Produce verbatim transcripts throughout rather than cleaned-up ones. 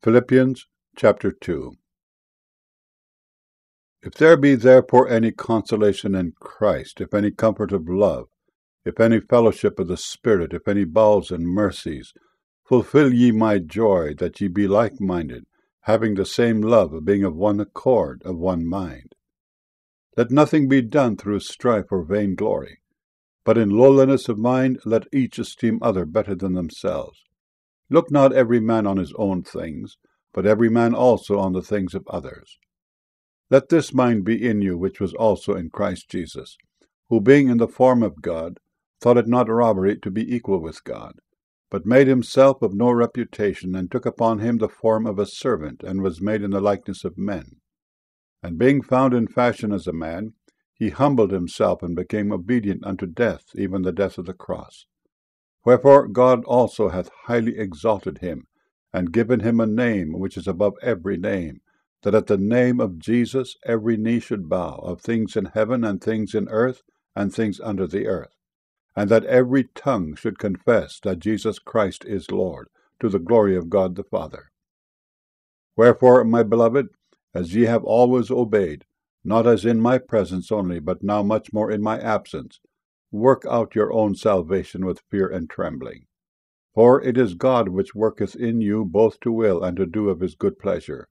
Philippians chapter two. If there be therefore any consolation in Christ, if any comfort of love, if any fellowship of the Spirit, if any bowels and mercies, fulfill ye my joy, that ye be like-minded, having the same love, being of one accord, of one mind. Let nothing be done through strife or vainglory, but in lowliness of mind let each esteem other better than themselves. Look not every man on his own things, but every man also on the things of others. Let this mind be in you, which was also in Christ Jesus, who being in the form of God, thought it not robbery to be equal with God, but made himself of no reputation, and took upon him the form of a servant, and was made in the likeness of men. And being found in fashion as a man, he humbled himself, and became obedient unto death, even the death of the cross. Wherefore God also hath highly exalted him, and given him a name which is above every name, that at the name of Jesus every knee should bow, of things in heaven, and things in earth, and things under the earth, and that every tongue should confess that Jesus Christ is Lord, to the glory of God the Father. Wherefore, my beloved, as ye have always obeyed, not as in my presence only, but now much more in my absence, work out your own salvation with fear and trembling. For it is God which worketh in you both to will and to do of his good pleasure.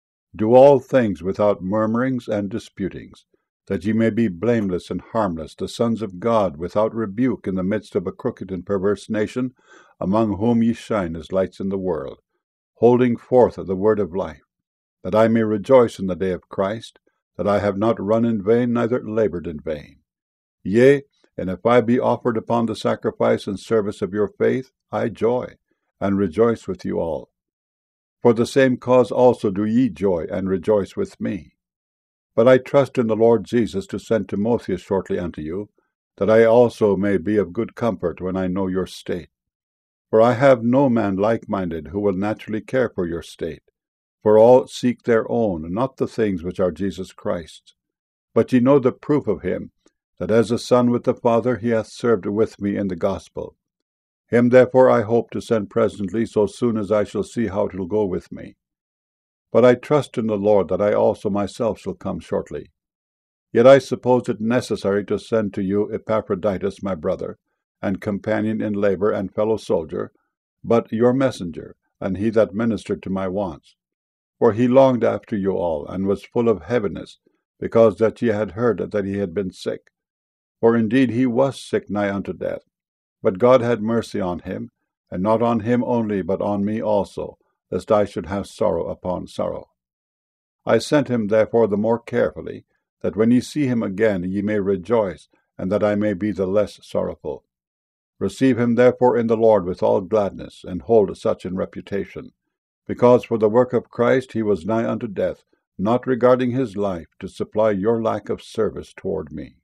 Do all things without murmurings and disputings, that ye may be blameless and harmless, the sons of God, without rebuke, in the midst of a crooked and perverse nation, among whom ye shine as lights in the world, holding forth the word of life, that I may rejoice in the day of Christ, that I have not run in vain, neither labored in vain. Yea, and if I be offered upon the sacrifice and service of your faith, I joy, and rejoice with you all. For the same cause also do ye joy, and rejoice with me. But I trust in the Lord Jesus to send Timotheus shortly unto you, that I also may be of good comfort when I know your state. For I have no man like-minded who will naturally care for your state. For all seek their own, not the things which are Jesus Christ's. But ye know the proof of him, that as a son with the Father he hath served with me in the gospel. Him therefore I hope to send presently, so soon as I shall see how it will go with me. But I trust in the Lord that I also myself shall come shortly. Yet I suppose it necessary to send to you Epaphroditus my brother, and companion in labor and fellow soldier, but your messenger, and he that ministered to my wants. For he longed after you all, and was full of heaviness, because that ye had heard that he had been sick. For indeed he was sick nigh unto death. But God had mercy on him, and not on him only, but on me also, lest I should have sorrow upon sorrow. I sent him therefore the more carefully, that when ye see him again ye may rejoice, and that I may be the less sorrowful. Receive him therefore in the Lord with all gladness, and hold such in reputation, because for the work of Christ he was nigh unto death, not regarding his life, to supply your lack of service toward me.